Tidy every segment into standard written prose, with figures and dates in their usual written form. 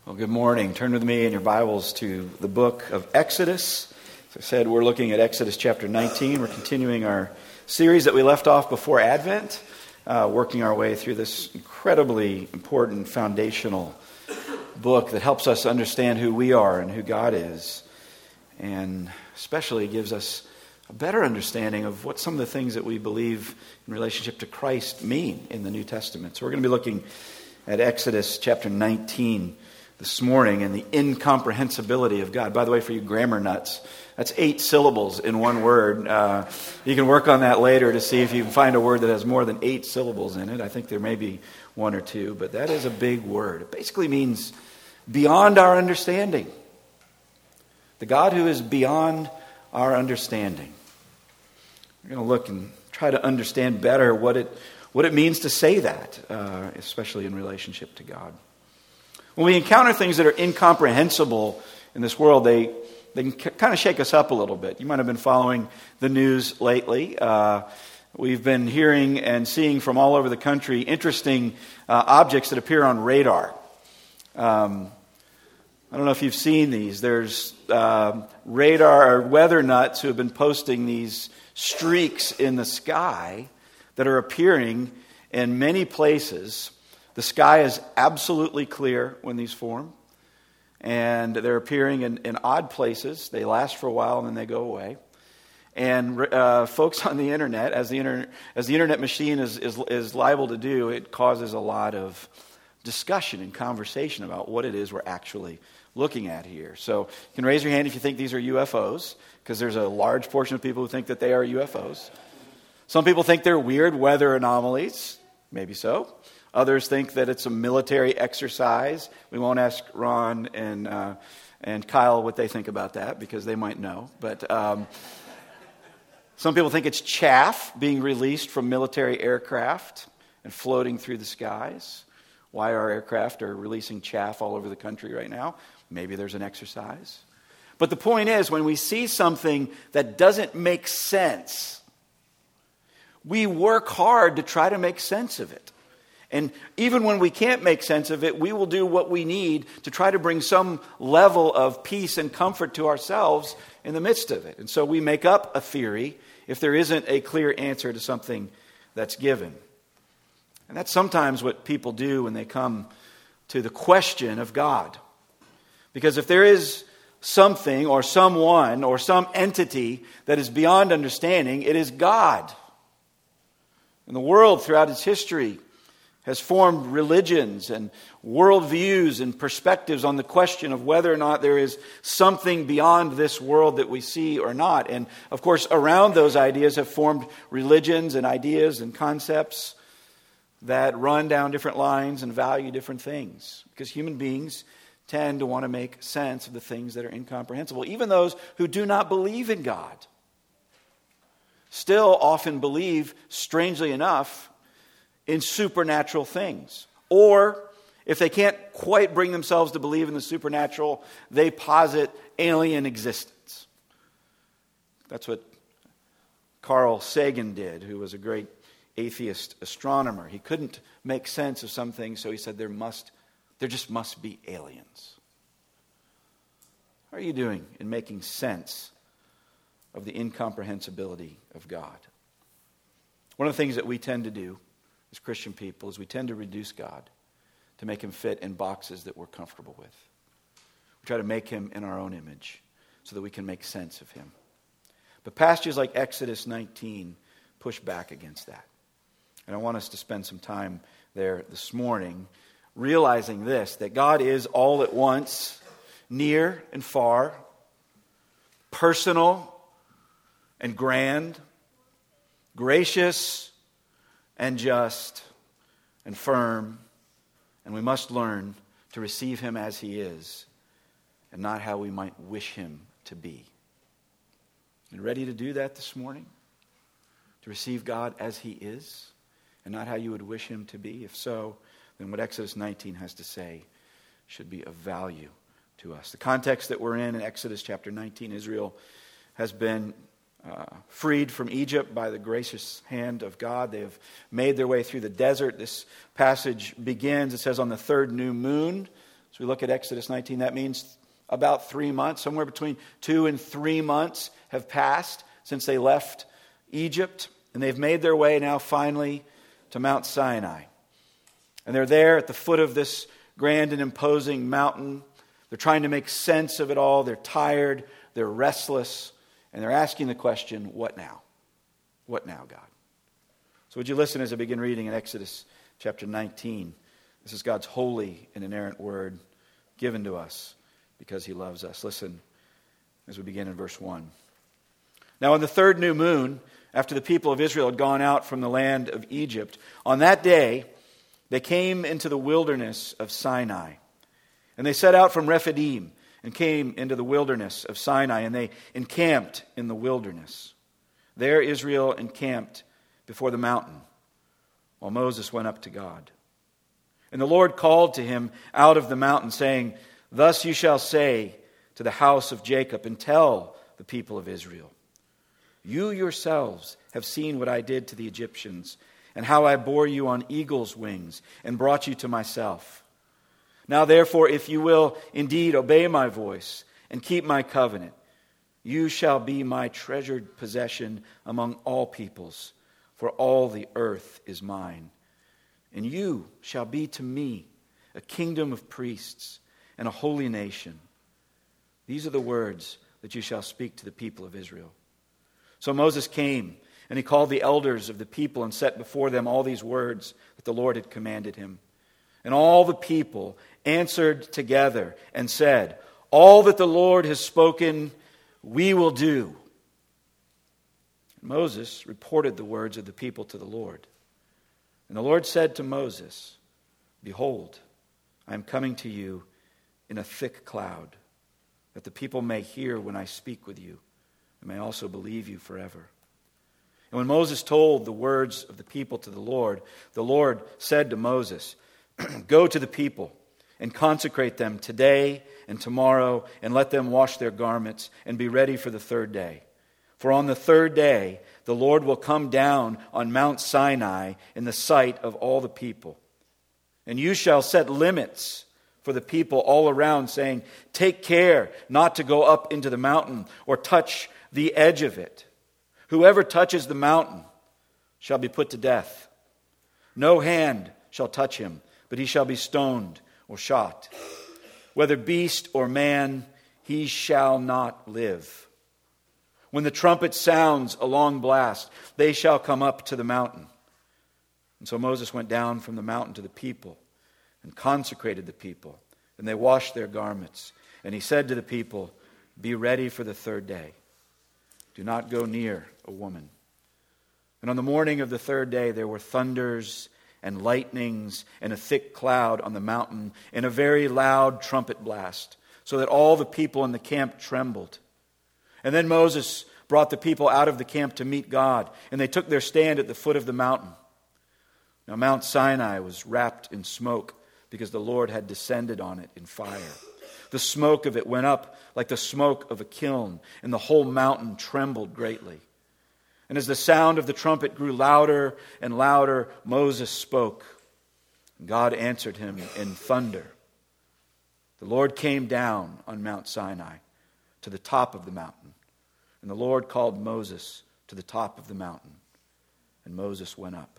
Well, good morning. Turn with me in your Bibles to the book of Exodus. As I said, we're looking at Exodus chapter 19. We're continuing our series that we left off before Advent, working our way through this incredibly important foundational book that helps us understand who we are and who God is, and especially gives us a better understanding of what some of the things that we believe in relationship to Christ mean in the New Testament. So we're going to be looking at Exodus chapter 19 this morning and the incomprehensibility of God. By the way, for you grammar nuts, that's 8 syllables in one word. You can work on that later to see if you can find a word that has more than 8 syllables in it. I think there may be 1 or 2, but that is a big word. It basically means beyond our understanding. The God who is beyond our understanding. We're going to look and try to understand better what it means to say that, especially in relationship to God. When we encounter things that are incomprehensible in this world, they can kind of shake us up a little bit. You might have been following the news lately. We've been hearing and seeing from all over the country interesting objects that appear on radar. I don't know if you've seen these. There's radar or weather nuts who have been posting these streaks in the sky that are appearing in many places. The sky is absolutely clear when these form, and they're appearing in odd places. They last for a while and then they go away. And folks on the internet, as the internet machine is liable to do, it causes a lot of discussion and conversation about what it is we're actually looking at here. So you can raise your hand if you think these are UFOs, because there's a large portion of people who think that they are UFOs. Some people think they're weird weather anomalies. Maybe so. Others think that it's a military exercise. We won't ask Ron and Kyle what they think about that, because they might know. But some people think it's chaff being released from military aircraft and floating through the skies. Why our aircraft are releasing chaff all over the country right now? Maybe there's an exercise. But the point is, when we see something that doesn't make sense, we work hard to try to make sense of it. And even when we can't make sense of it, we will do what we need to try to bring some level of peace and comfort to ourselves in the midst of it. And so we make up a theory if there isn't a clear answer to something that's given. And that's sometimes what people do when they come to the question of God. Because if there is something or someone or some entity that is beyond understanding, it is God. And the world throughout its history has formed religions and worldviews and perspectives on the question of whether or not there is something beyond this world that we see or not. And of course, around those ideas have formed religions and ideas and concepts that run down different lines and value different things. Because human beings tend to want to make sense of the things that are incomprehensible. Even those who do not believe in God still often believe, strangely enough, in supernatural things. Or, if they can't quite bring themselves to believe in the supernatural, they posit alien existence. That's what Carl Sagan did, who was a great atheist astronomer. He couldn't make sense of some things, so he said there just must be aliens. How are you doing in making sense of the incomprehensibility of God? One of the things that we tend to do as Christian people is we tend to reduce God to make him fit in boxes that we're comfortable with. We try to make him in our own image so that we can make sense of him. But passages like Exodus 19 push back against that. And I want us to spend some time there this morning realizing this, that God is all at once near and far, personal and grand, gracious and just and firm, and we must learn to receive him as he is and not how we might wish him to be. You ready to do that this morning? To receive God as he is and not how you would wish him to be? If so, then what Exodus 19 has to say should be of value to us. The context that we're in Exodus chapter 19, Israel has been freed from Egypt by the gracious hand of God. They have made their way through the desert. This passage begins, it says, on the third new moon. As we look at Exodus 19, that means about 3 months, somewhere between 2 and 3 months have passed since they left Egypt. And they've made their way now finally to Mount Sinai. And they're there at the foot of this grand and imposing mountain. They're trying to make sense of it all. They're tired. They're restless. And they're asking the question, what now? What now, God? So would you listen as I begin reading in Exodus chapter 19. This is God's holy and inerrant word given to us because he loves us. Listen as we begin in verse 1. Now on the third new moon, after the people of Israel had gone out from the land of Egypt, on that day they came into the wilderness of Sinai. And they set out from Rephidim and came into the wilderness of Sinai, and they encamped in the wilderness. There Israel encamped before the mountain, while Moses went up to God. And the Lord called to him out of the mountain, saying, Thus you shall say to the house of Jacob, and tell the people of Israel, You yourselves have seen what I did to the Egyptians, and how I bore you on eagle's wings, and brought you to myself. Now therefore, if you will indeed obey my voice, and keep my covenant, you shall be my treasured possession among all peoples, for all the earth is mine. And you shall be to me a kingdom of priests and a holy nation. These are the words that you shall speak to the people of Israel. So Moses came, and he called the elders of the people and set before them all these words that the Lord had commanded him. And all the people answered together and said, All that the Lord has spoken, we will do. Moses reported the words of the people to the Lord. And the Lord said to Moses, Behold, I am coming to you in a thick cloud, that the people may hear when I speak with you, and may also believe you forever. And when Moses told the words of the people to the Lord said to Moses, Go to the people and consecrate them today and tomorrow, and let them wash their garments and be ready for the third day. For on the third day the Lord will come down on Mount Sinai in the sight of all the people. And you shall set limits for the people all around, saying, Take care not to go up into the mountain or touch the edge of it. Whoever touches the mountain shall be put to death. No hand shall touch him, but he shall be stoned or shot. Whether beast or man, he shall not live. When the trumpet sounds a long blast, they shall come up to the mountain. And so Moses went down from the mountain to the people and consecrated the people. And they washed their garments. And he said to the people, Be ready for the third day. Do not go near a woman. And on the morning of the third day there were thunders and lightnings and a thick cloud on the mountain and a very loud trumpet blast, so that all the people in the camp trembled. And then Moses brought the people out of the camp to meet God, and they took their stand at the foot of the mountain. Now Mount Sinai was wrapped in smoke, because the Lord had descended on it in fire. The smoke of it went up like the smoke of a kiln, and the whole mountain trembled greatly. And as the sound of the trumpet grew louder and louder, Moses spoke. God answered him in thunder. The Lord came down on Mount Sinai to the top of the mountain. And the Lord called Moses to the top of the mountain. And Moses went up.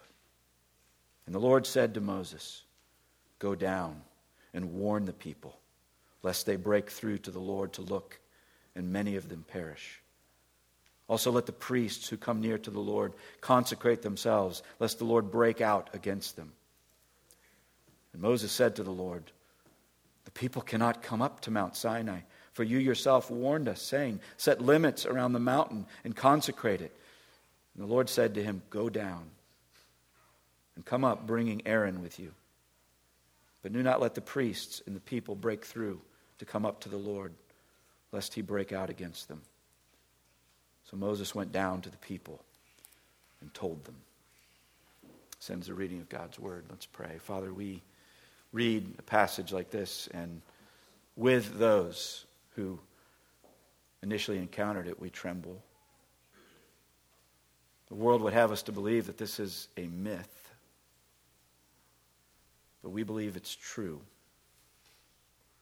And the Lord said to Moses, Go down and warn the people, lest they break through to the Lord to look, and many of them perish. Also let the priests who come near to the Lord consecrate themselves, lest the Lord break out against them. And Moses said to the Lord, The people cannot come up to Mount Sinai, for you yourself warned us, saying, Set limits around the mountain and consecrate it. And the Lord said to him, Go down and come up, bringing Aaron with you. But do not let the priests and the people break through to come up to the Lord, lest he break out against them. So Moses went down to the people and told them. This ends the reading of God's word. Let's pray. Father, we read a passage like this, and with those who initially encountered it, we tremble. The world would have us to believe that this is a myth, but we believe it's true.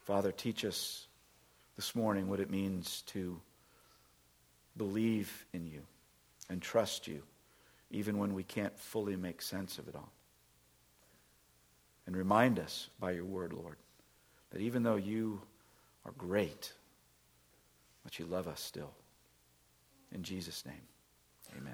Father, teach us this morning what it means to believe in you and trust you, even when we can't fully make sense of it all. And remind us by your word, Lord, that even though you are great, that you love us still. In Jesus' name, amen.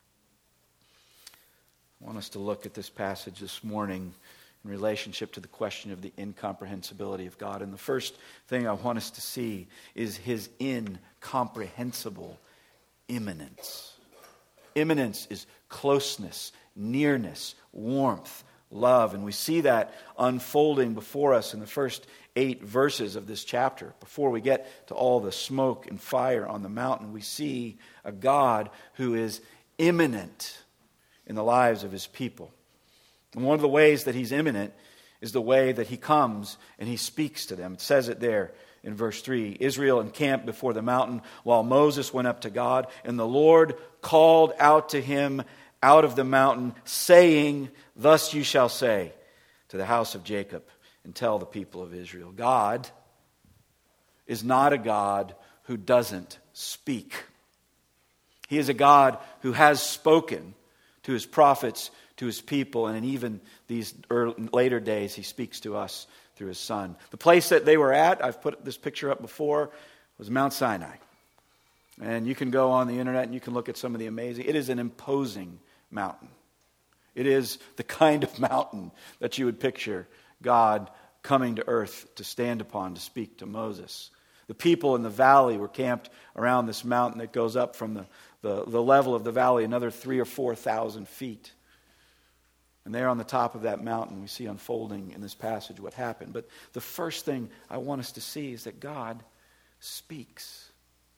I want us to look at this passage this morning in relationship to the question of the incomprehensibility of God. And the first thing I want us to see is his incomprehensible immanence. Immanence is closeness, nearness, warmth, love. And we see that unfolding before us in the first 8 verses of this chapter. Before we get to all the smoke and fire on the mountain, we see a God who is immanent in the lives of his people. And one of the ways that he's immanent is the way that he comes and he speaks to them. It says it there in verse 3. Israel encamped before the mountain while Moses went up to God, and the Lord called out to him out of the mountain, saying, "Thus you shall say to the house of Jacob and tell the people of Israel." God is not a God who doesn't speak. He is a God who has spoken to his prophets, to his people, and in even these later days, he speaks to us through his Son. The place that they were at, I've put this picture up before, was Mount Sinai. And you can go on the internet and you can look at some of the amazing. It is an imposing mountain. It is the kind of mountain that you would picture God coming to earth to stand upon, to speak to Moses. The people in the valley were camped around this mountain that goes up from the level of the valley another 3,000 or 4,000 feet. And there on the top of that mountain, we see unfolding in this passage what happened. But the first thing I want us to see is that God speaks.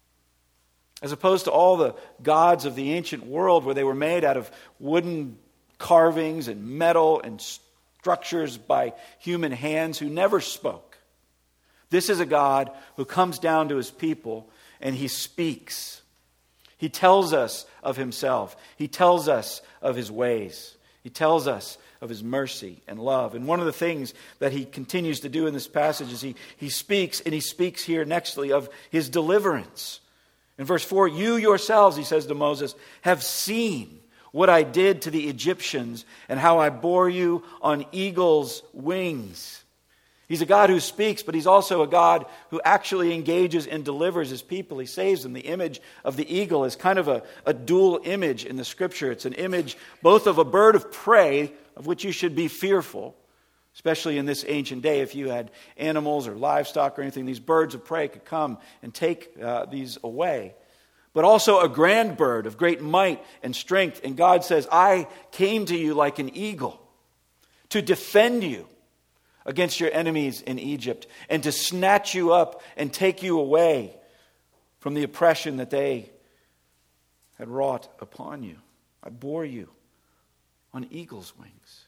As opposed to all the gods of the ancient world where they were made out of wooden carvings and metal and structures by human hands who never spoke. This is a God who comes down to his people and he speaks. He tells us of himself. He tells us of his ways. He tells us of his mercy and love. And one of the things that he continues to do in this passage is he speaks, and he speaks here nextly of his deliverance. In verse 4, "You yourselves," he says to Moses, "have seen what I did to the Egyptians and how I bore you on eagle's wings." He's a God who speaks, but he's also a God who actually engages and delivers his people. He saves them. The image of the eagle is kind of a dual image in the Scripture. It's an image both of a bird of prey, of which you should be fearful, especially in this ancient day. If you had animals or livestock or anything, these birds of prey could come and take these away. But also a grand bird of great might and strength. And God says, "I came to you like an eagle to defend you against your enemies in Egypt and to snatch you up and take you away from the oppression that they had wrought upon you. I bore you on eagle's wings."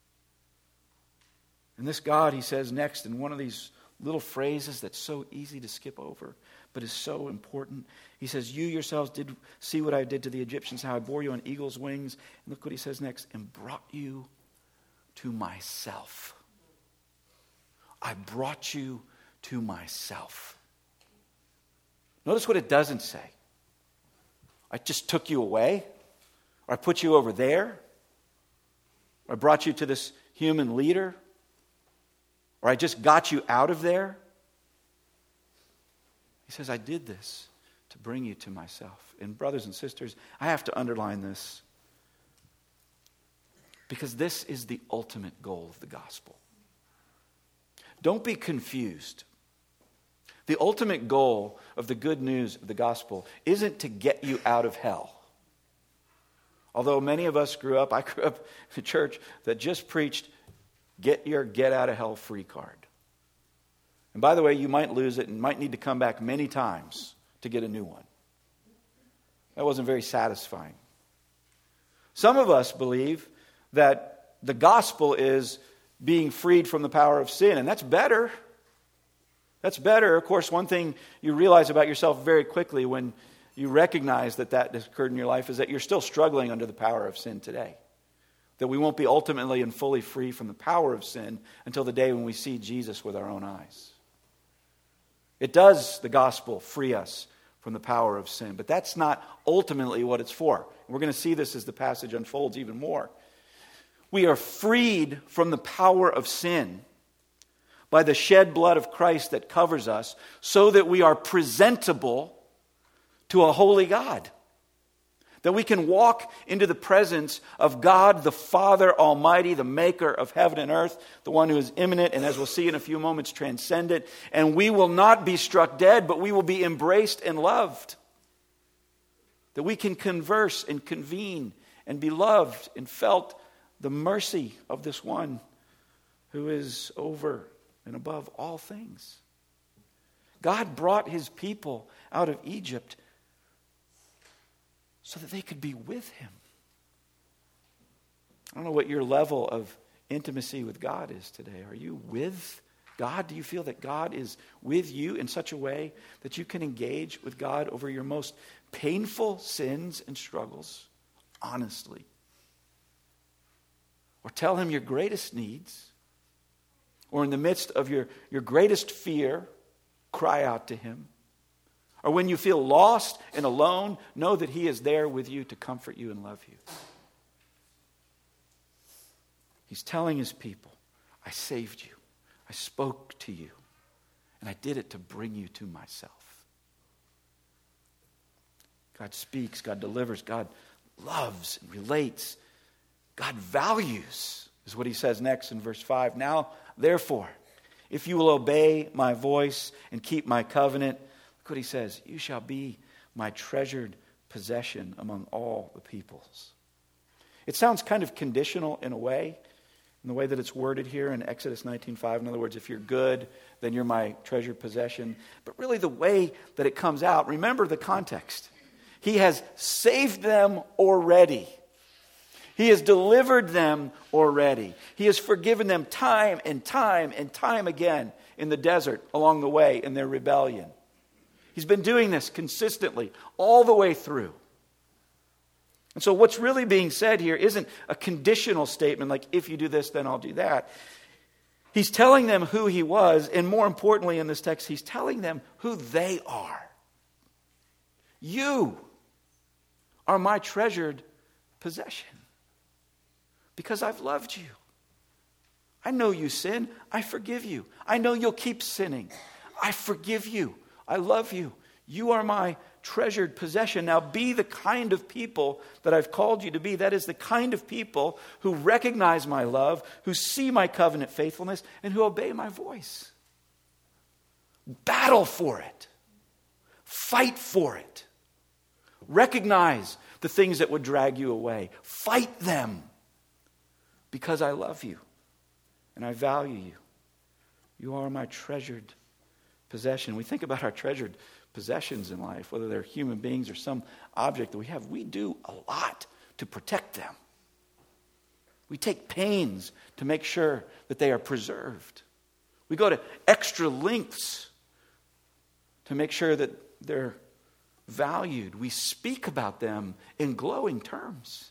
And this God, he says next in one of these little phrases that's so easy to skip over, but is so important. He says, "You yourselves did see what I did to the Egyptians, how I bore you on eagle's wings." And look what he says next, "and brought you to myself." I brought you to myself. Notice what it doesn't say. I just took you away, or I put you over there, or I brought you to this human leader, or I just got you out of there. He says, I did this to bring you to myself. And brothers and sisters, I have to underline this because this is the ultimate goal of the gospel. Don't be confused. The ultimate goal of the good news of the gospel isn't to get you out of hell. Although many of us I grew up in a church that just preached, get your get out of hell free card. And by the way, you might lose it and might need to come back many times to get a new one. That wasn't very satisfying. Some of us believe that the gospel is being freed from the power of sin, and that's better. That's better. Of course, one thing you realize about yourself very quickly when you recognize that has occurred in your life is that you're still struggling under the power of sin today. That we won't be ultimately and fully free from the power of sin until the day when we see Jesus with our own eyes. It does, the gospel, free us from the power of sin. But that's not ultimately what it's for. We're going to see this as the passage unfolds even more. We are freed from the power of sin by the shed blood of Christ that covers us, so that we are presentable to a holy God. That we can walk into the presence of God, the Father Almighty, the maker of heaven and earth, the one who is immanent and, as we'll see in a few moments, transcendent. And we will not be struck dead, but we will be embraced and loved. That we can converse and convene and be loved and felt the mercy of this one who is over and above all things. God brought his people out of Egypt so that they could be with him. I don't know what your level of intimacy with God is today. Are you with God? Do you feel that God is with you in such a way that you can engage with God over your most painful sins and struggles honestly? Or tell him your greatest needs? Or in the midst of your greatest fear, cry out to him? Or when you feel lost and alone, know that he is there with you to comfort you and love you. He's telling his people, I saved you. I spoke to you. And I did it to bring you to myself. God speaks. God delivers. God loves and relates. God values, is what he says next in verse 5. Now, therefore, if you will obey my voice and keep my covenant, look what he says, you shall be my treasured possession among all the peoples. It sounds kind of conditional in a way, in the way that it's worded here in Exodus 19:5. In other words, if you're good, then you're my treasured possession. But really the way that it comes out, remember the context. He has saved them already. He has delivered them already. He has forgiven them time and time and time again in the desert along the way in their rebellion. He's been doing this consistently all the way through. And so what's really being said here isn't a conditional statement like, if you do this, then I'll do that. He's telling them who he was, and more importantly in this text, he's telling them who they are. You are my treasured possession because I've loved you. I know you sin. I forgive you. I know you'll keep sinning. I forgive you. I love you. You are my treasured possession. Now be the kind of people that I've called you to be. That is the kind of people who recognize my love, who see my covenant faithfulness, and who obey my voice. Battle for it. Fight for it. Recognize the things that would drag you away. Fight them because I love you and I value you. You are my treasured possession. We think about our treasured possessions in life, whether they're human beings or some object that we have. We do a lot to protect them. We take pains to make sure that they are preserved. We go to extra lengths to make sure that they're valued. We speak about them in glowing terms.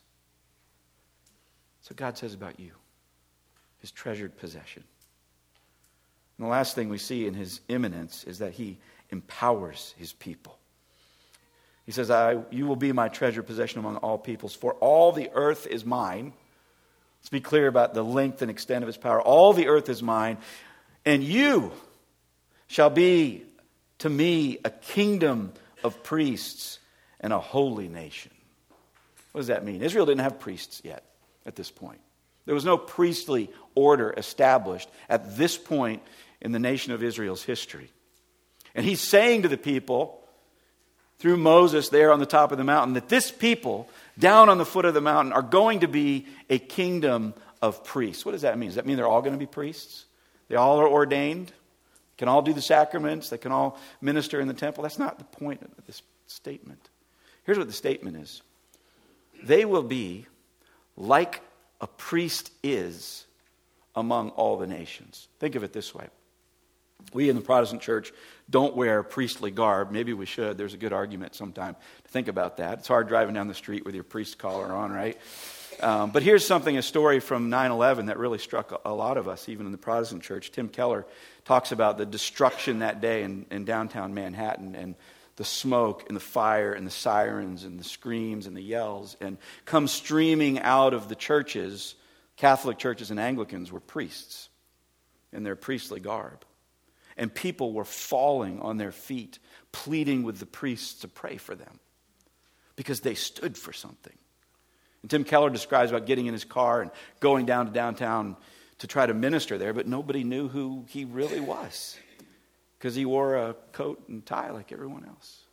So God says about you, his treasured possession. And the last thing we see in his immanence is that he empowers his people. He says, you will be my treasured possession among all peoples, for all the earth is mine. Let's be clear about the length and extent of his power. All the earth is mine, and you shall be to me a kingdom of priests and a holy nation. What does that mean? Israel didn't have priests yet at this point. There was no priestly order established at this point in the nation of Israel's history. And he's saying to the people, through Moses there on the top of the mountain, that this people down on the foot of the mountain are going to be a kingdom of priests. What does that mean? Does that mean they're all going to be priests? They all are ordained? Can all do the sacraments? They can all minister in the temple? That's not the point of this statement. Here's what the statement is. They will be like a priest is among all the nations. Think of it this way. We in the Protestant church don't wear priestly garb. Maybe we should. There's a good argument sometime to think about that. It's hard driving down the street with your priest collar on, right? But here's a story from 9/11 that really struck a lot of us, even in the Protestant church. Tim Keller talks about the destruction that day in downtown Manhattan, and the smoke and the fire and the sirens and the screams and the yells. And come streaming out of the churches, Catholic churches and Anglicans, were priests in their priestly garb. And people were falling on their feet, pleading with the priests to pray for them, because they stood for something. And Tim Keller describes about getting in his car and going down to downtown to try to minister there, but nobody knew who he really was, because he wore a coat and tie like everyone else.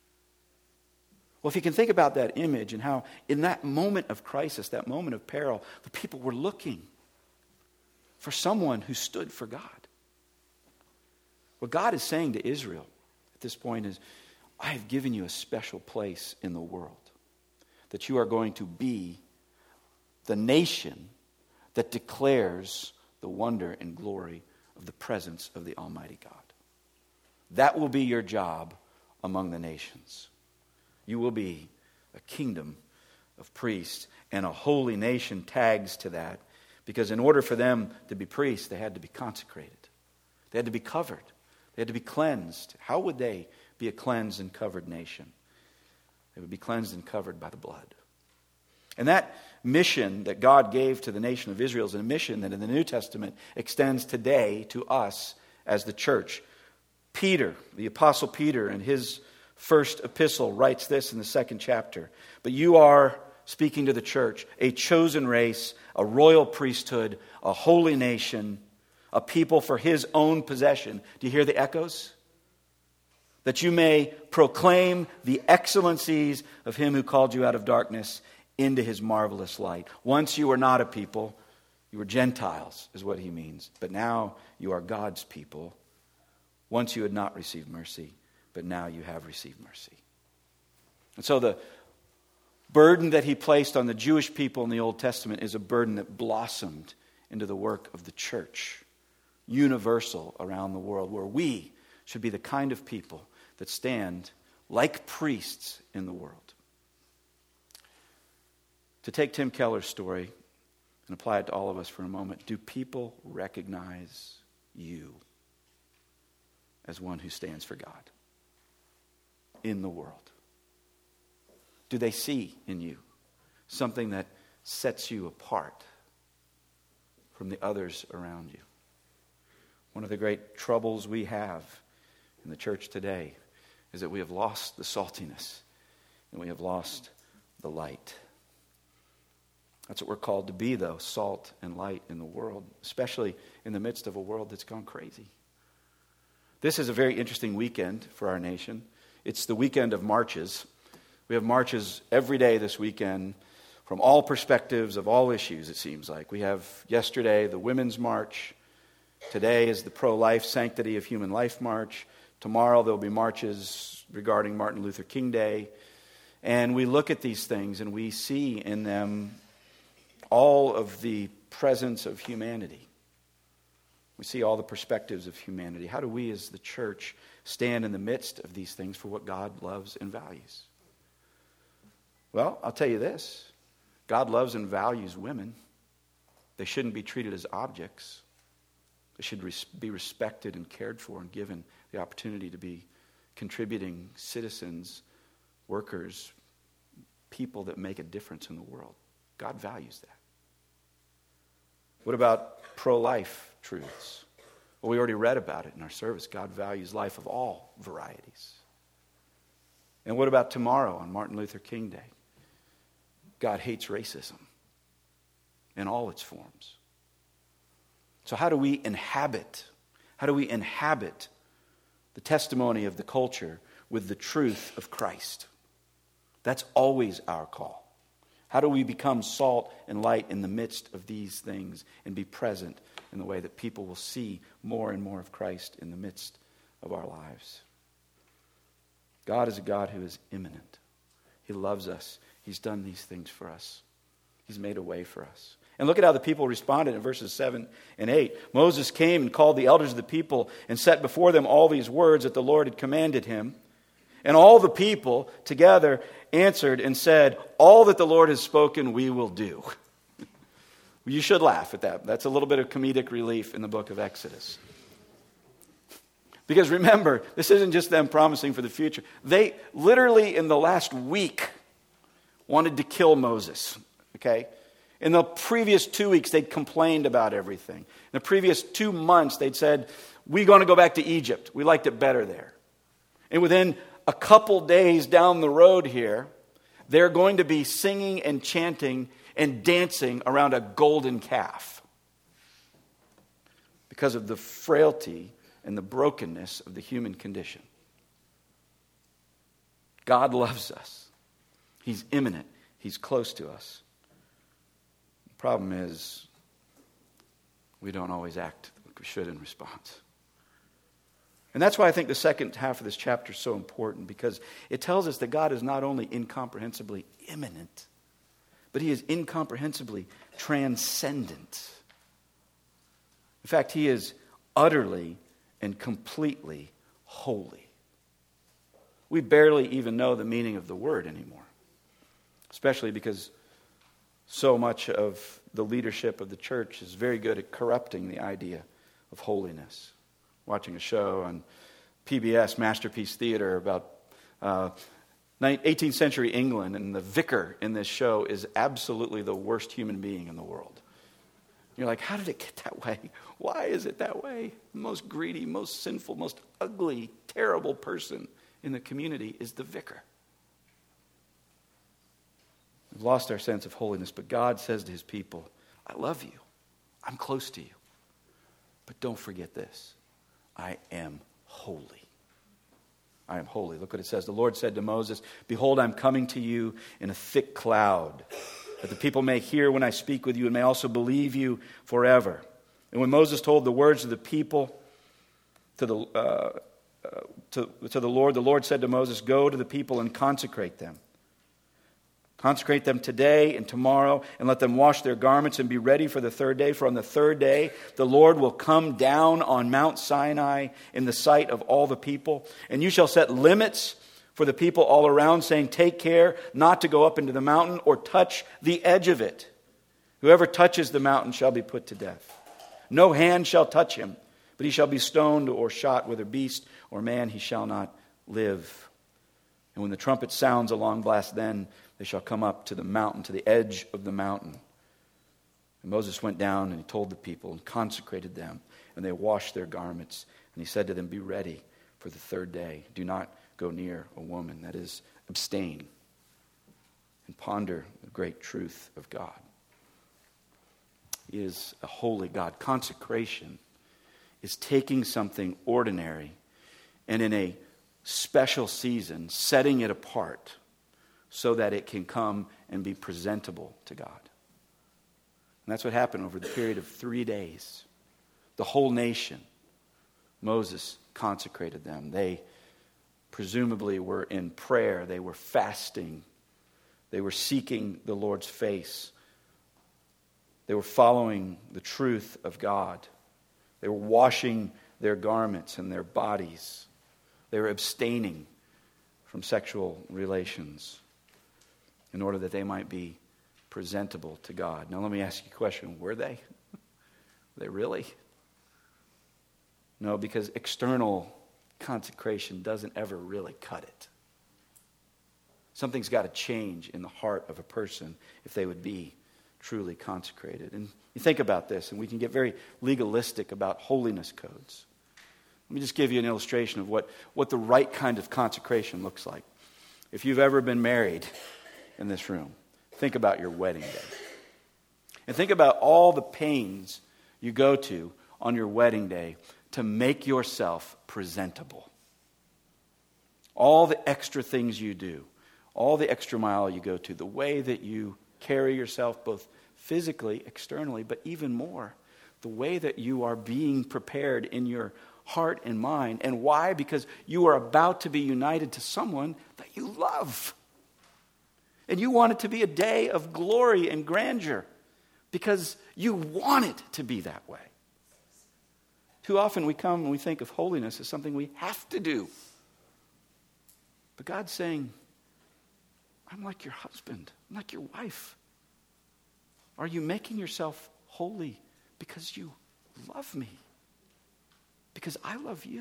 Well, if you can think about that image and how in that moment of crisis, that moment of peril, the people were looking for someone who stood for God. What God is saying to Israel at this point is, I have given you a special place in the world, that you are going to be the nation that declares the wonder and glory of the presence of the Almighty God. That will be your job among the nations. You will be a kingdom of priests, and a holy nation tags to that, because in order for them to be priests, they had to be consecrated. They had to be covered. They had to be cleansed. How would they be a cleansed and covered nation? They would be cleansed and covered by the blood. And that mission that God gave to the nation of Israel is a mission that in the New Testament extends today to us as the church. Peter, the Apostle Peter, in his first epistle, writes this in the 2nd chapter. But you are, speaking to the church, a chosen race, a royal priesthood, a holy nation, a people for his own possession. Do you hear the echoes? That you may proclaim the excellencies of him who called you out of darkness into his marvelous light. Once you were not a people, you were Gentiles, is what he means. But now you are God's people. Once you had not received mercy, but now you have received mercy. And so the burden that he placed on the Jewish people in the Old Testament is a burden that blossomed into the work of the church, universal around the world, where we should be the kind of people that stand like priests in the world. To take Tim Keller's story and apply it to all of us for a moment, do people recognize you as one who stands for God in the world? Do they see in you something that sets you apart from the others around you? One of the great troubles we have in the church today is that we have lost the saltiness and we have lost the light. That's what we're called to be, though, salt and light in the world, especially in the midst of a world that's gone crazy. This is a very interesting weekend for our nation. It's the weekend of marches. We have marches every day this weekend from all perspectives of all issues, it seems like. We have yesterday the Women's March. Today is the Pro-Life Sanctity of Human Life March. Tomorrow there'll be marches regarding Martin Luther King Day. And we look at these things and we see in them all of the presence of humanity. We see all the perspectives of humanity. How do we as the church stand in the midst of these things for what God loves and values? Well, I'll tell you this. God loves and values women. They shouldn't be treated as objects. They should be respected and cared for and given the opportunity to be contributing citizens, workers, people that make a difference in the world. God values that. What about pro-life truths? Well, we already read about it in our service. God values life of all varieties. And what about tomorrow on Martin Luther King Day? God hates racism in all its forms. So how do we inhabit the testimony of the culture with the truth of Christ? That's always our call. How do we become salt and light in the midst of these things and be present in the way that people will see more and more of Christ in the midst of our lives? God is a God who is immanent. He loves us. He's done these things for us. He's made a way for us. And look at how the people responded in verses 7 and 8. Moses came and called the elders of the people and set before them all these words that the Lord had commanded him. And all the people together answered and said, all that the Lord has spoken we will do. You should laugh at that. That's a little bit of comedic relief in the book of Exodus. Because remember, this isn't just them promising for the future. They literally, in the last week, wanted to kill Moses. Okay? In the previous 2 weeks, they'd complained about everything. In the previous 2 months, they'd said, we're going to go back to Egypt. We liked it better there. And within a couple days down the road here, they're going to be singing and chanting and dancing around a golden calf because of the frailty and the brokenness of the human condition. God loves us. He's imminent. He's close to us. The problem is we don't always act like we should in response. And that's why I think the second half of this chapter is so important, because it tells us that God is not only incomprehensibly immanent, but He is incomprehensibly transcendent. In fact, He is utterly and completely holy. We barely even know the meaning of the word anymore, especially because so much of the leadership of the church is very good at corrupting the idea of holiness. Watching a show on PBS, Masterpiece Theater, about 18th century England, and the vicar in this show is absolutely the worst human being in the world. You're like, how did it get that way? Why is it that way? The most greedy, most sinful, most ugly, terrible person in the community is the vicar. We've lost our sense of holiness, but God says to His people, I love you. I'm close to you. But don't forget this. I am holy. I am holy. Look what it says. The Lord said to Moses, behold, I'm coming to you in a thick cloud, that the people may hear when I speak with you and may also believe you forever. And when Moses told the words of the people to the Lord said to Moses, go to the people and consecrate them. Consecrate them today and tomorrow, and let them wash their garments and be ready for the third day. For on the third day, the Lord will come down on Mount Sinai in the sight of all the people. And you shall set limits for the people all around, saying, take care not to go up into the mountain or touch the edge of it. Whoever touches the mountain shall be put to death. No hand shall touch him, but he shall be stoned or shot, whether beast or man, he shall not live. And when the trumpet sounds a long blast, then they shall come up to the mountain, to the edge of the mountain. And Moses went down and he told the people and consecrated them, and they washed their garments. And he said to them, be ready for the third day. Do not go near a woman, that is, abstain, and ponder the great truth of God. He is a holy God. Consecration is taking something ordinary and in a special season, setting it apart so that it can come and be presentable to God. And that's what happened over the period of 3 days. The whole nation, Moses consecrated them. They presumably were in prayer. They were fasting. They were seeking the Lord's face. They were following the truth of God. They were washing their garments and their bodies. They were abstaining from sexual relations in order that they might be presentable to God. Now let me ask you a question. Were they? Were they really? No, because external consecration doesn't ever really cut it. Something's got to change in the heart of a person if they would be truly consecrated. And you think about this, and we can get very legalistic about holiness codes. Let me just give you an illustration of what the right kind of consecration looks like. If you've ever been married in this room, think about your wedding day. And think about all the pains you go to on your wedding day to make yourself presentable. All the extra things you do, all the extra mile you go to, the way that you carry yourself both physically, externally, but even more, the way that you are being prepared in your heart and mind. And why? Because you are about to be united to someone that you love. And you want it to be a day of glory and grandeur because you want it to be that way. Too often we come and we think of holiness as something we have to do. But God's saying, I'm like your husband. I'm like your wife. Are you making yourself holy because you love me, because I love you.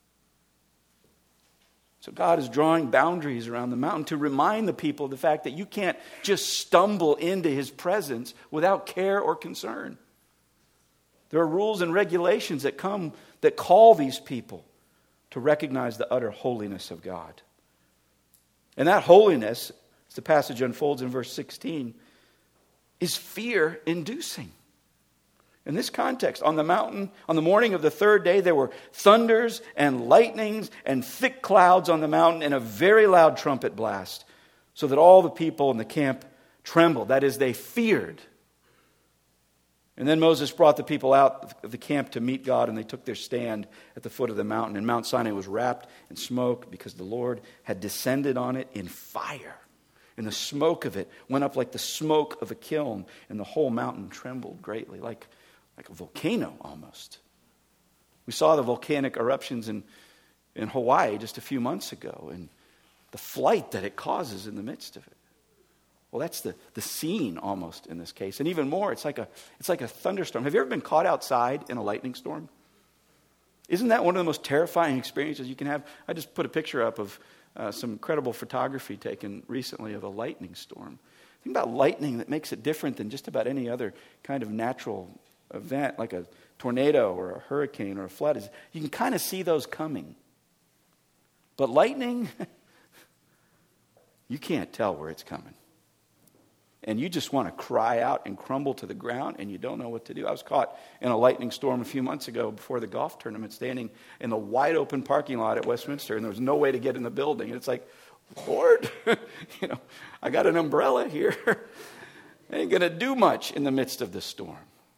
So God is drawing boundaries around the mountain to remind the people of the fact that you can't just stumble into his presence without care or concern. There are rules and regulations that call these people to recognize the utter holiness of God. And that holiness, as the passage unfolds in verse 16, is fear-inducing. In this context, on the mountain, on the morning of the third day, there were thunders and lightnings and thick clouds on the mountain and a very loud trumpet blast, so that all the people in the camp trembled. That is, they feared. And then Moses brought the people out of the camp to meet God, and they took their stand at the foot of the mountain. And Mount Sinai was wrapped in smoke because the Lord had descended on it in fire. And the smoke of it went up like the smoke of a kiln, and the whole mountain trembled greatly, like a volcano almost. We saw the volcanic eruptions in Hawaii just a few months ago, and the flight that it causes in the midst of it. Well, that's the scene almost in this case. And even more, it's like a thunderstorm. Have you ever been caught outside in a lightning storm? Isn't that one of the most terrifying experiences you can have? I just put a picture up of some incredible photography taken recently of a lightning storm. Think about lightning that makes it different than just about any other kind of natural event, like a tornado or a hurricane or a flood. You can kind of see those coming. But lightning, you can't tell where it's coming. And you just want to cry out and crumble to the ground, and you don't know what to do. I was caught in a lightning storm a few months ago before the golf tournament, standing in the wide open parking lot at Westminster, and there was no way to get in the building. And it's like, Lord, I got an umbrella here. Ain't going to do much in the midst of the storm.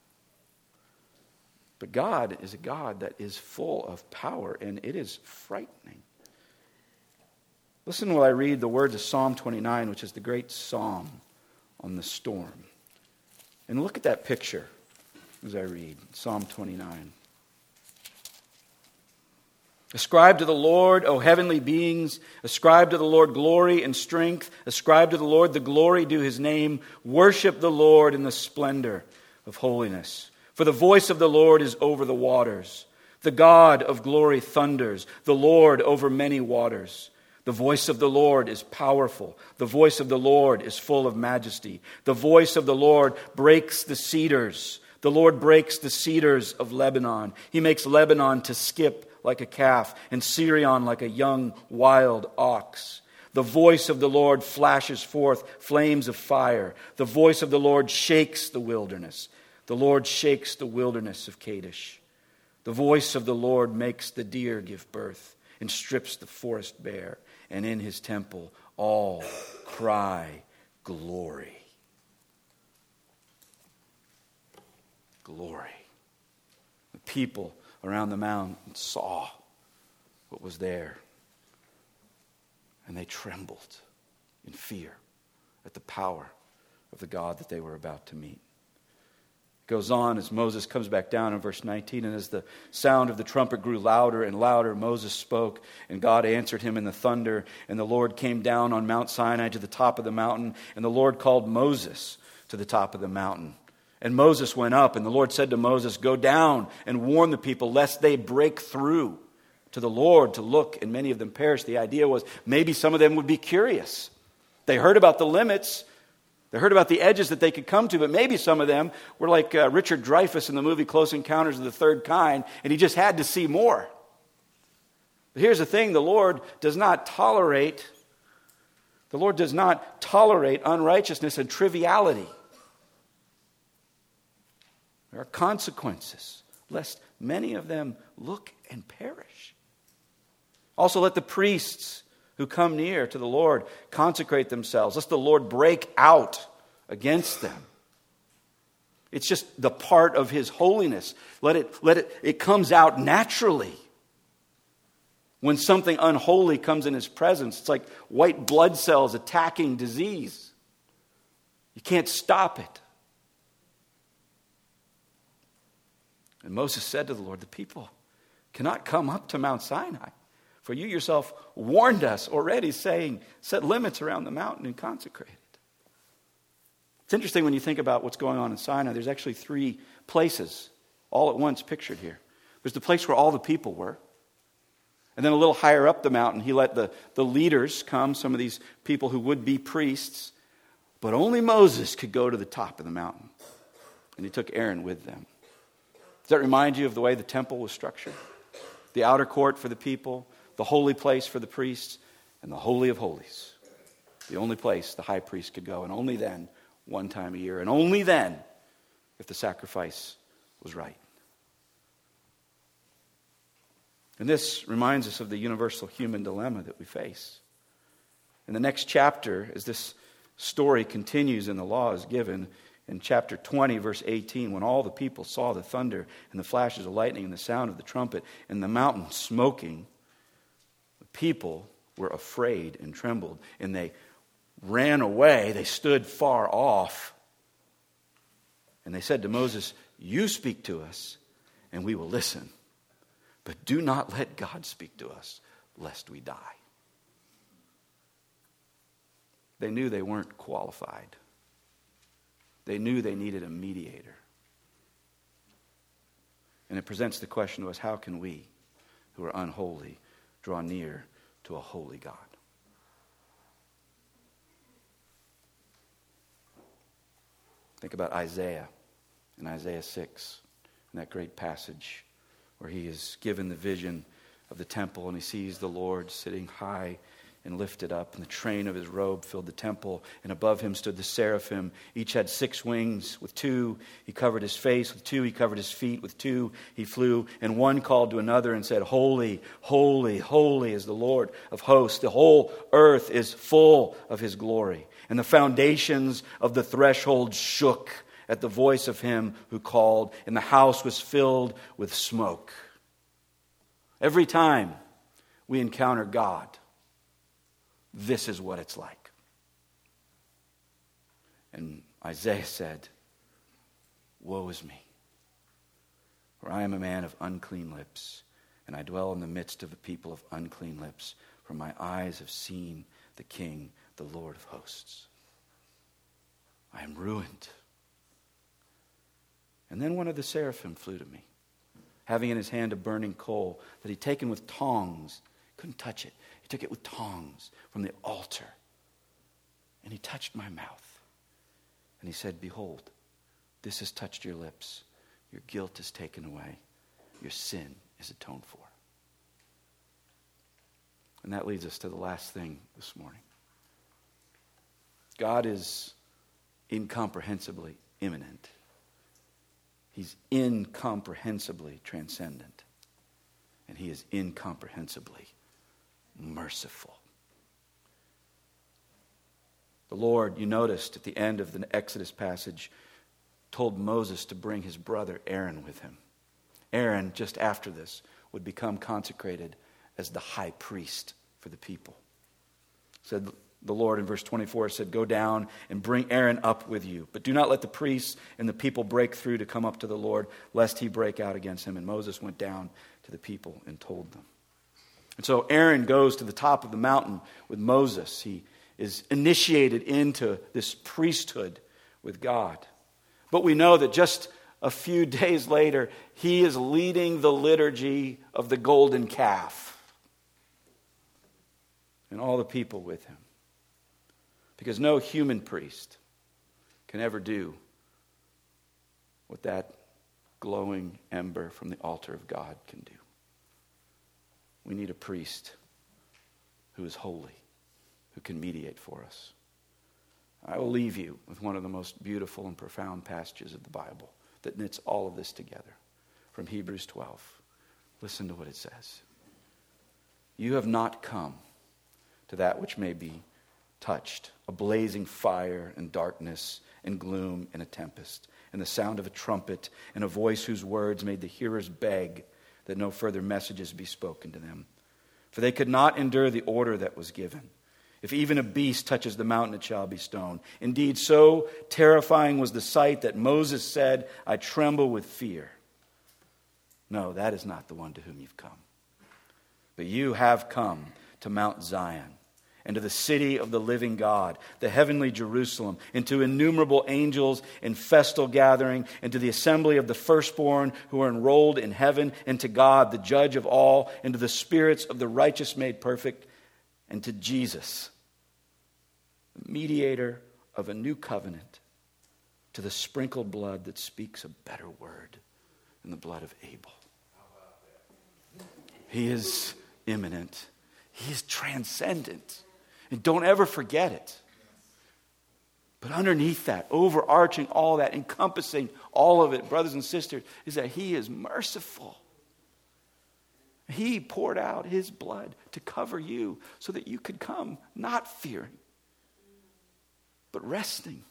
But God is a God that is full of power, and it is frightening. Listen while I read the words of Psalm 29, which is the great psalm on the storm. And look at that picture as I read Psalm 29. Ascribe to the Lord, O heavenly beings. Ascribe to the Lord glory and strength. Ascribe to the Lord the glory due his name. Worship the Lord in the splendor of holiness. For the voice of the Lord is over the waters. The God of glory thunders. The Lord over many waters. The voice of the Lord is powerful. The voice of the Lord is full of majesty. The voice of the Lord breaks the cedars. The Lord breaks the cedars of Lebanon. He makes Lebanon to skip like a calf, and Sirion like a young wild ox. The voice of the Lord flashes forth flames of fire. The voice of the Lord shakes the wilderness. The Lord shakes the wilderness of Kadesh. The voice of the Lord makes the deer give birth and strips the forest bare. And in his temple all cry glory. Glory. The people around the mountain saw what was there. And they trembled in fear at the power of the God that they were about to meet. It goes on as Moses comes back down in verse 19, and as the sound of the trumpet grew louder and louder, Moses spoke, and God answered him in the thunder, and the Lord came down on Mount Sinai to the top of the mountain, and the Lord called Moses to the top of the mountain. And Moses went up, and the Lord said to Moses, "Go down and warn the people lest they break through to the Lord to look, and many of them perish." The idea was maybe some of them would be curious. They heard about the limits. They heard about the edges that they could come to, but maybe some of them were like Richard Dreyfuss in the movie Close Encounters of the Third Kind, and he just had to see more. But here's the thing, the Lord does not tolerate unrighteousness and triviality. There are consequences, lest many of them look and perish. Also, let the priests who come near to the Lord consecrate themselves, lest the Lord break out against them. It's just the part of his holiness. It comes out naturally. When something unholy comes in his presence, it's like white blood cells attacking disease. You can't stop it. And Moses said to the Lord, "The people cannot come up to Mount Sinai, for you yourself warned us already, saying, set limits around the mountain and consecrate it." It's interesting when you think about what's going on in Sinai. There's actually 3 places all at once pictured here. There's the place where all the people were. And then a little higher up the mountain, he let the leaders come, some of these people who would be priests. But only Moses could go to the top of the mountain. And he took Aaron with them. Does that remind you of the way the temple was structured? The outer court for the people, the holy place for the priests, and the Holy of Holies. The only place the high priest could go, and only then, one time a year, and only then if the sacrifice was right. And this reminds us of the universal human dilemma that we face. In the next chapter, as this story continues and the law is given, in chapter 20, verse 18, when all the people saw the thunder and the flashes of lightning and the sound of the trumpet and the mountain smoking, the people were afraid and trembled, and they ran away. They stood far off. And they said to Moses, "You speak to us, and we will listen. But do not let God speak to us, lest we die." They knew they weren't qualified. They knew they needed a mediator. And it presents the question to us, how can we, who are unholy, draw near to a holy God? Think about Isaiah in Isaiah 6, in that great passage where he is given the vision of the temple and he sees the Lord sitting high and lifted up, and the train of his robe filled the temple, and above him stood the seraphim. Each had 6 wings. With 2 he covered his face, with 2 he covered his feet, with 2 he flew, and one called to another and said, "Holy, holy, holy is the Lord of hosts. The whole earth is full of his glory." And the foundations of the threshold shook at the voice of him who called, and the house was filled with smoke. Every time we encounter God, this is what it's like. And Isaiah said, "Woe is me, for I am a man of unclean lips, and I dwell in the midst of a people of unclean lips, for my eyes have seen the King, the Lord of hosts. I am ruined." And then one of the seraphim flew to me, having in his hand a burning coal that he'd taken with tongs. Couldn't touch it. He took it with tongs from the altar. And he touched my mouth. And he said, "Behold, this has touched your lips. Your guilt is taken away. Your sin is atoned for." And that leads us to the last thing this morning. God is incomprehensibly immanent. He's incomprehensibly transcendent. And he is incomprehensibly merciful. The Lord, you noticed at the end of the Exodus passage, told Moses to bring his brother Aaron with him. Aaron, just after this, would become consecrated as the high priest for the people. Said the Lord in verse 24, said, "Go down and bring Aaron up with you, but do not let the priests and the people break through to come up to the Lord, lest he break out against him." And Moses went down to the people and told them. And so Aaron goes to the top of the mountain with Moses. He is initiated into this priesthood with God. But we know that just a few days later, he is leading the liturgy of the golden calf. And all the people with him. Because no human priest can ever do what that glowing ember from the altar of God can do. We need a priest who is holy, who can mediate for us. I will leave you with one of the most beautiful and profound passages of the Bible that knits all of this together. From Hebrews 12. Listen to what it says. "You have not come to that which may be touched, a blazing fire and darkness and gloom and a tempest, and the sound of a trumpet and a voice whose words made the hearers beg that no further messages be spoken to them. For they could not endure the order that was given. If even a beast touches the mountain, it shall be stoned. Indeed, so terrifying was the sight that Moses said, 'I tremble with fear.' No, that is not the one to whom you've come. But you have come to Mount Zion, and to the city of the living God, the heavenly Jerusalem, and to innumerable angels in festal gathering, and to the assembly of the firstborn who are enrolled in heaven, and to God, the judge of all, and to the spirits of the righteous made perfect, and to Jesus, the mediator of a new covenant, to the sprinkled blood that speaks a better word than the blood of Abel. He is immanent. He is transcendent. And don't ever forget it. But underneath that, overarching all that, encompassing all of it, brothers and sisters, is that He is merciful. He poured out His blood to cover you so that you could come not fearing, but resting.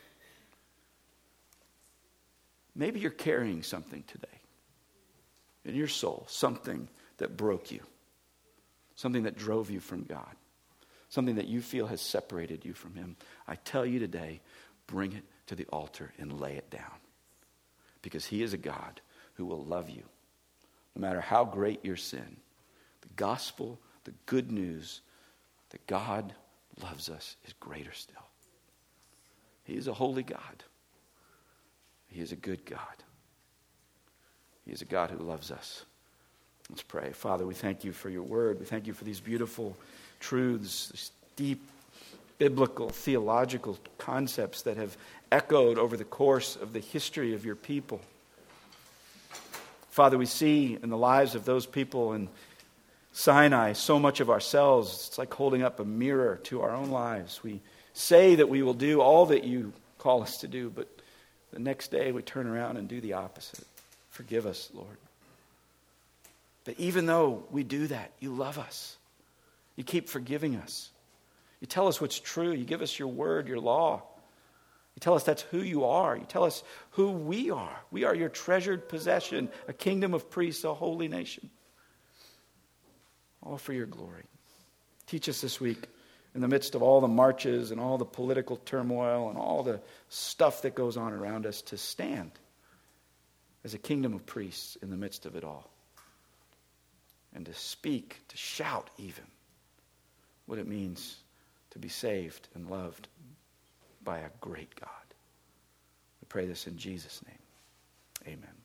Maybe you're carrying something today in your soul, something that broke you, something that drove you from God, something that you feel has separated you from Him. I tell you today, bring it to the altar and lay it down, because He is a God who will love you no matter how great your sin. The gospel, the good news that God loves us is greater still. He is a holy God. He is a good God. He is a God who loves us. Let's pray. Father, we thank You for Your word. We thank You for these beautiful truths, these deep biblical, theological concepts that have echoed over the course of the history of Your people. Father, we see in the lives of those people in Sinai so much of ourselves. It's like holding up a mirror to our own lives. We say that we will do all that You call us to do, but the next day we turn around and do the opposite. Forgive us, Lord. But even though we do that, You love us. You keep forgiving us. You tell us what's true. You give us Your word, Your law. You tell us that's who You are. You tell us who we are. We are Your treasured possession, a kingdom of priests, a holy nation. All for Your glory. Teach us this week, in the midst of all the marches and all the political turmoil and all the stuff that goes on around us, to stand as a kingdom of priests in the midst of it all. And to speak, to shout even, what it means to be saved and loved by a great God. We pray this in Jesus' name. Amen.